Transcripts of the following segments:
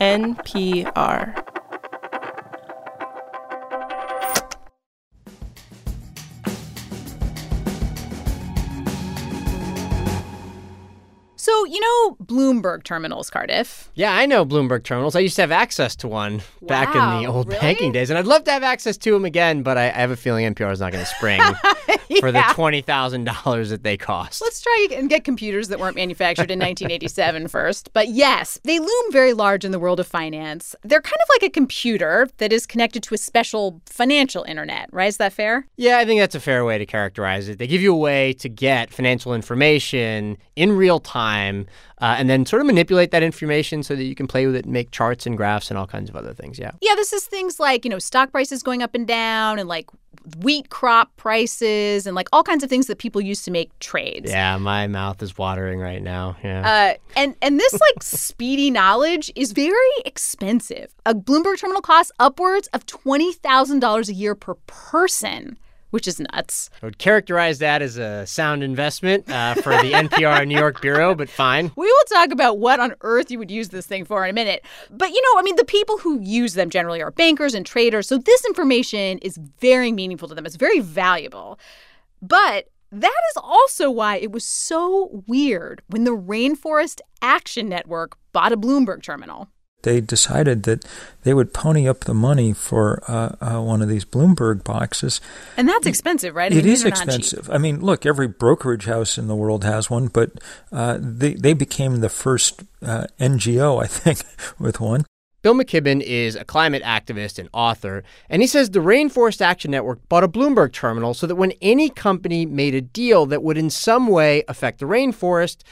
NPR. So, you know Bloomberg terminals, Cardiff? Yeah, I know Bloomberg terminals. I used to have access to one back in the old banking days. And I'd love to have access to them again, but I have a feeling NPR is not going to spring for the $20,000 that they cost. Let's try and get computers that weren't manufactured in 1987 first. But yes, they loom very large in the world of finance. They're kind of like a computer that is connected to a special financial internet, right? Is that fair? Yeah, I think that's a fair way to characterize it. They give you a way to get financial information in real time and then sort of manipulate that information so that you can play with it and make charts and graphs and all kinds of other things, yeah. Yeah, this is things like, stock prices going up and down and, like, wheat crop prices and, like, all kinds of things that people use to make trades. Yeah, my mouth is watering right now, yeah. And this, like, speedy knowledge is very expensive. A Bloomberg terminal costs upwards of $20,000 a year per person, which is nuts. I would characterize that as a sound investment for the NPR New York Bureau, but fine. We will talk about what on earth you would use this thing for in a minute. But, the people who use them generally are bankers and traders, so this information is very meaningful to them. It's very valuable. But that is also why it was so weird when the Rainforest Action Network bought a Bloomberg terminal. They decided that they would pony up the money for one of these Bloomberg boxes. And that's expensive, right? It is expensive. I mean, look, every brokerage house in the world has one, but they became the first NGO, I think, with one. Bill McKibben is a climate activist and author, and he says the Rainforest Action Network bought a Bloomberg terminal so that when any company made a deal that would in some way affect the rainforest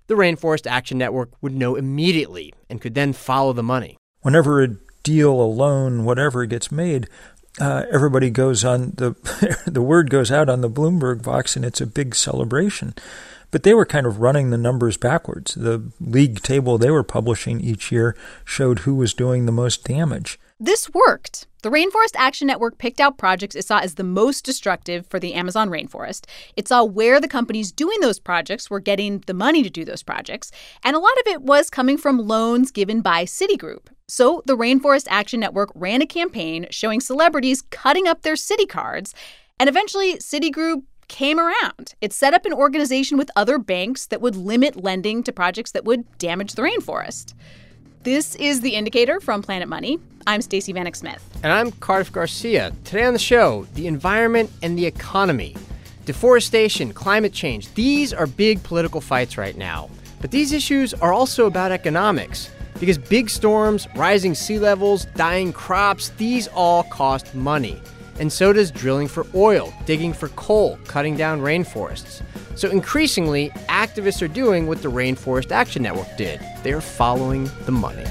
Action Network would know immediately and could then follow the money. Whenever a deal, a loan, whatever gets made, everybody goes on the word goes out on the Bloomberg box, and it's a big celebration. But they were kind of running the numbers backwards. The league table they were publishing each year showed who was doing the most damage. This worked. The Rainforest Action Network picked out projects it saw as the most destructive for the Amazon rainforest. It saw where the companies doing those projects were getting the money to do those projects. And a lot of it was coming from loans given by Citigroup. So the Rainforest Action Network ran a campaign showing celebrities cutting up their Citi cards. And eventually, Citigroup came around. It set up an organization with other banks that would limit lending to projects that would damage the rainforest. This is The Indicator from Planet Money. I'm Stacey Vanek Smith. And I'm Cardiff Garcia. Today on the show, the environment and the economy. Deforestation, climate change, these are big political fights right now. But these issues are also about economics. Because big storms, rising sea levels, dying crops, these all cost money. And so does drilling for oil, digging for coal, cutting down rainforests. So increasingly, activists are doing what the Rainforest Action Network did. They're following the money.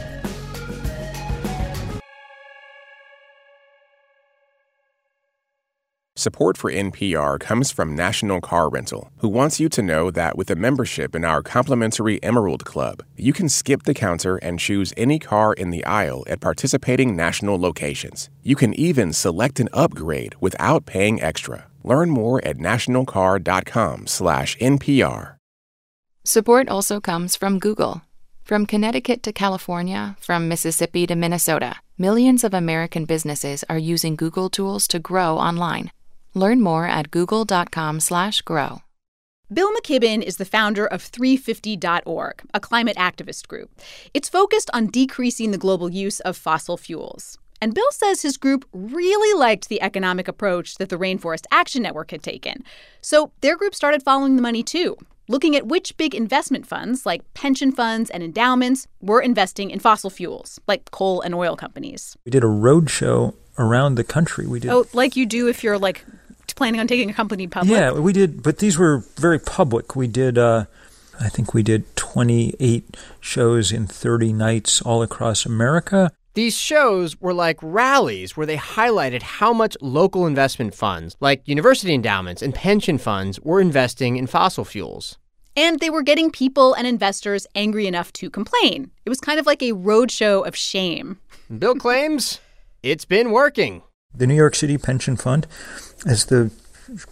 Support for NPR comes from National Car Rental, who wants you to know that with a membership in our complimentary Emerald Club, you can skip the counter and choose any car in the aisle at participating national locations. You can even select an upgrade without paying extra. Learn more at nationalcar.com/NPR. Support also comes from Google. From Connecticut to California, from Mississippi to Minnesota, millions of American businesses are using Google tools to grow online. Learn more at google.com/grow. Bill McKibben is the founder of 350.org, a climate activist group. It's focused on decreasing the global use of fossil fuels. And Bill says his group really liked the economic approach that the Rainforest Action Network had taken. So their group started following the money, too, looking at which big investment funds, like pension funds and endowments, were investing in fossil fuels, like coal and oil companies. We did a roadshow around the country. Oh, like you do if you're, like, planning on taking a company public? Yeah, we did, but these were very public. We did, I think we did 28 shows in 30 nights all across America. These shows were like rallies where they highlighted how much local investment funds, like university endowments and pension funds, were investing in fossil fuels. And they were getting people and investors angry enough to complain. It was kind of like a roadshow of shame. Bill claims it's been working. The New York City Pension Fund, as the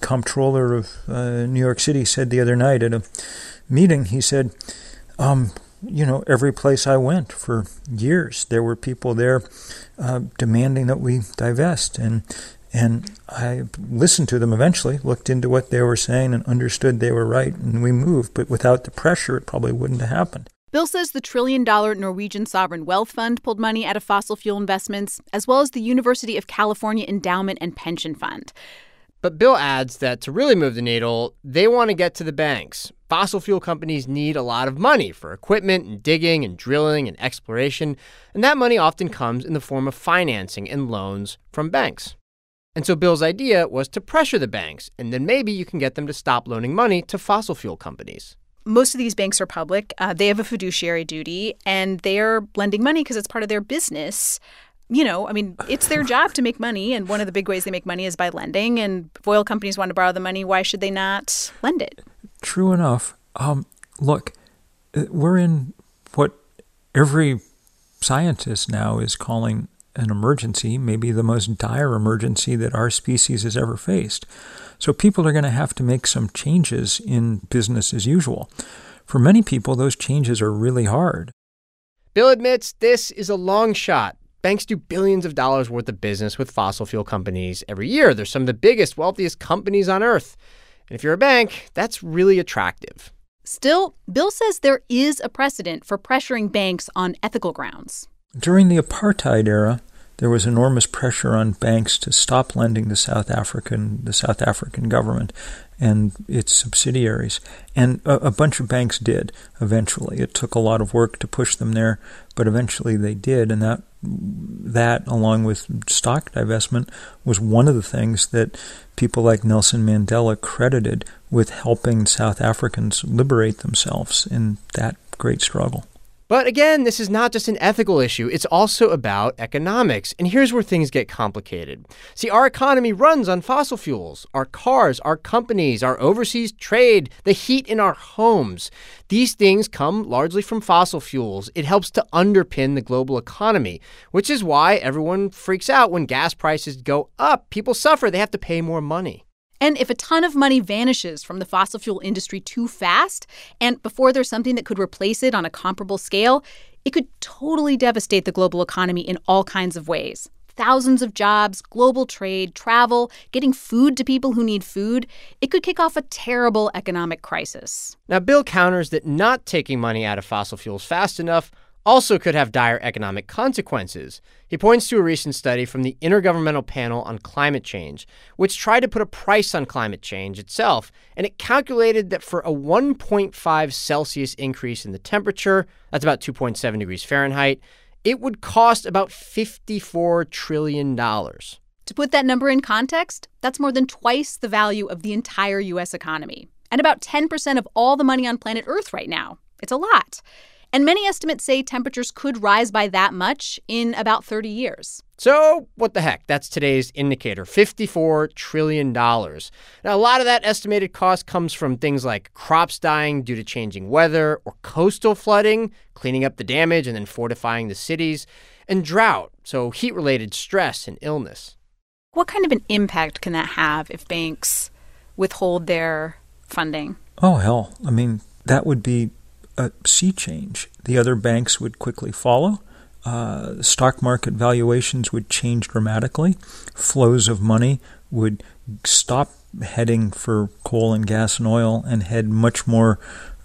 comptroller of New York City said the other night at a meeting, he said, every place I went for years, there were people there demanding that we divest. And I listened to them eventually, looked into what they were saying and understood they were right, and we moved. But without the pressure, it probably wouldn't have happened. Bill says the $1 trillion Norwegian Sovereign Wealth Fund pulled money out of fossil fuel investments, as well as the University of California Endowment and Pension Fund. But Bill adds that to really move the needle, they want to get to the banks. Fossil fuel companies need a lot of money for equipment and digging and drilling and exploration, and that money often comes in the form of financing and loans from banks. And so Bill's idea was to pressure the banks, and then maybe you can get them to stop loaning money to fossil fuel companies. Most of these banks are public. They have a fiduciary duty, and they're lending money because it's part of their business. It's their job to make money, and one of the big ways they make money is by lending. And if oil companies want to borrow the money, why should they not lend it? True enough. Look, we're in what every scientist now is calling an emergency, maybe the most dire emergency that our species has ever faced. So people are going to have to make some changes in business as usual. For many people, those changes are really hard. Bill admits this is a long shot. Banks do billions of dollars worth of business with fossil fuel companies every year. They're some of the biggest, wealthiest companies on Earth. And if you're a bank, that's really attractive. Still, Bill says there is a precedent for pressuring banks on ethical grounds. During the apartheid era, there was enormous pressure on banks to stop lending to the South African government and its subsidiaries. And a bunch of banks did eventually. It took a lot of work to push them there, but eventually they did. And that along with stock divestment, was one of the things that people like Nelson Mandela credited with helping South Africans liberate themselves in that great struggle. But again, this is not just an ethical issue. It's also about economics. And here's where things get complicated. See, our economy runs on fossil fuels. Our cars, our companies, our overseas trade, the heat in our homes. These things come largely from fossil fuels. It helps to underpin the global economy, which is why everyone freaks out when gas prices go up. People suffer. They have to pay more money. And if a ton of money vanishes from the fossil fuel industry too fast, and before there's something that could replace it on a comparable scale, it could totally devastate the global economy in all kinds of ways. Thousands of jobs, global trade, travel, getting food to people who need food. It could kick off a terrible economic crisis. Now, Bill counters that not taking money out of fossil fuels fast enough also could have dire economic consequences. He points to a recent study from the Intergovernmental Panel on Climate Change, which tried to put a price on climate change itself, and it calculated that for a 1.5 Celsius increase in the temperature, that's about 2.7 degrees Fahrenheit, it would cost about $54 trillion. To put that number in context, that's more than twice the value of the entire U.S. economy, and about 10% of all the money on planet Earth right now. It's a lot. And many estimates say temperatures could rise by that much in about 30 years. So what the heck? That's today's indicator, $54 trillion. Now, a lot of that estimated cost comes from things like crops dying due to changing weather, or coastal flooding, cleaning up the damage and then fortifying the cities, and drought, so heat-related stress and illness. What kind of an impact can that have if banks withhold their funding? Oh, hell. I mean, that would be a sea change. The other banks would quickly follow. Stock market valuations would change dramatically. Flows of money would stop heading for coal and gas and oil and head much more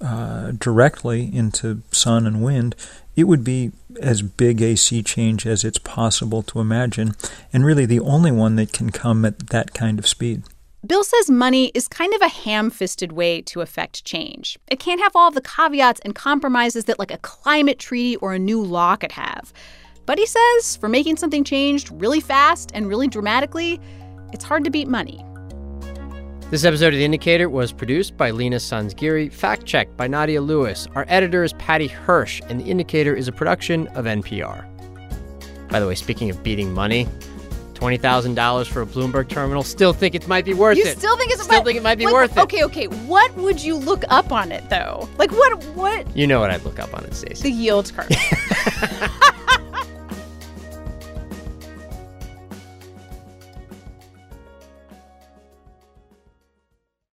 directly into sun and wind. It would be as big a sea change as it's possible to imagine, and really the only one that can come at that kind of speed. Bill says money is kind of a ham-fisted way to affect change. It can't have all of the caveats and compromises that like a climate treaty or a new law could have. But he says for making something changed really fast and really dramatically, it's hard to beat money. This episode of The Indicator was produced by Lena Sansgiri, fact-checked by Nadia Lewis. Our editor is Patty Hirsch, and The Indicator is a production of NPR. By the way, speaking of beating money, $20,000 for a Bloomberg terminal. Still think it might be worth it. You still think it's still think it might be worth it. Okay. What would you look up on it, though? Like, what? You know what I'd look up on it, Stacey. The yield curve.